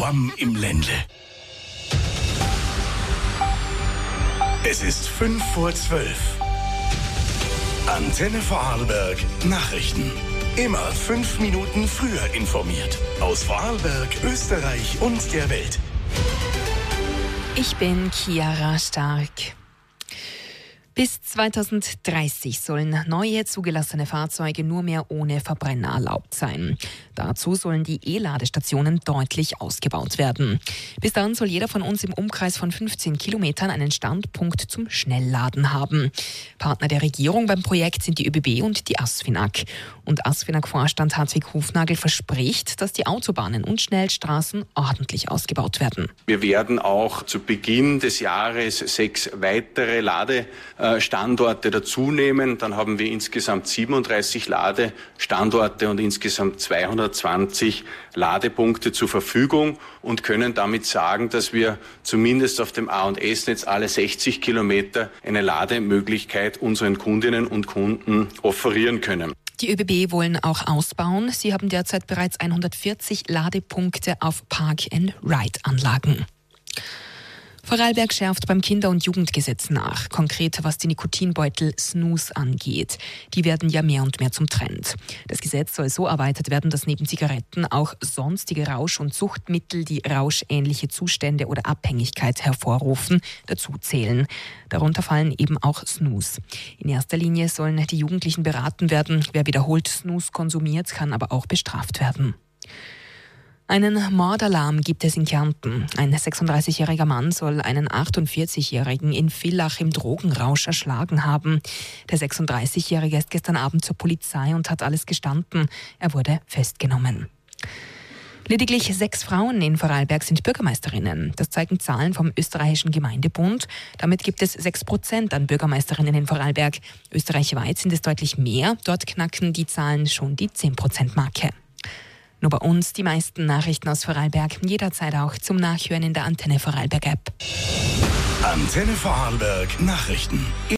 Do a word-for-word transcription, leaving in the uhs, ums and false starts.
Wham im Ländle. Es ist fünf vor zwölf. Antenne Vorarlberg Nachrichten. Immer fünf Minuten früher informiert. Aus Vorarlberg, Österreich und der Welt. Ich bin Chiara Stark. Bis zweitausenddreißig sollen neue zugelassene Fahrzeuge nur mehr ohne Verbrenner erlaubt sein. Dazu sollen die E-Ladestationen deutlich ausgebaut werden. Bis dann soll jeder von uns im Umkreis von fünfzehn Kilometern einen Standpunkt zum Schnellladen haben. Partner der Regierung beim Projekt sind die ÖBB und die ASFINAG. Und ASFINAG-Vorstand Hartwig Hufnagel verspricht, dass die Autobahnen und Schnellstraßen ordentlich ausgebaut werden. Wir werden auch zu Beginn des Jahres sechs weitere Ladestandorte dazunehmen. Dann haben wir insgesamt siebenunddreißig Ladestandorte und insgesamt zweihundertzwanzig Ladepunkte zur Verfügung und können damit sagen, dass wir zumindest auf dem A- und S-Netz alle sechzig Kilometer eine Lademöglichkeit unseren Kundinnen und Kunden offerieren können. Die ÖBB wollen auch ausbauen. Sie haben derzeit bereits hundertvierzig Ladepunkte auf Park-and-Ride-Anlagen. Vorarlberg schärft beim Kinder- und Jugendgesetz nach, konkret was die Nikotinbeutel Snus angeht. Die werden ja mehr und mehr zum Trend. Das Gesetz soll so erweitert werden, dass neben Zigaretten auch sonstige Rausch- und Suchtmittel, die rauschähnliche Zustände oder Abhängigkeit hervorrufen, dazu zählen. Darunter fallen eben auch Snus. In erster Linie sollen die Jugendlichen beraten werden. Wer wiederholt Snus konsumiert, kann aber auch bestraft werden. Einen Mordalarm gibt es in Kärnten. Ein sechsunddreißigjähriger Mann soll einen achtundvierzigjährigen in Villach im Drogenrausch erschlagen haben. Der sechsunddreißigjährige ist gestern Abend zur Polizei und hat alles gestanden. Er wurde festgenommen. Lediglich sechs Frauen in Vorarlberg sind Bürgermeisterinnen. Das zeigen Zahlen vom österreichischen Gemeindebund. Damit gibt es sechs Prozent an Bürgermeisterinnen in Vorarlberg. Österreichweit sind es deutlich mehr. Dort knacken die Zahlen schon die zehn Prozent Marke. Nur bei uns die meisten Nachrichten aus Vorarlberg, jederzeit auch zum Nachhören in der Antenne Vorarlberg App. Antenne Vorarlberg Nachrichten.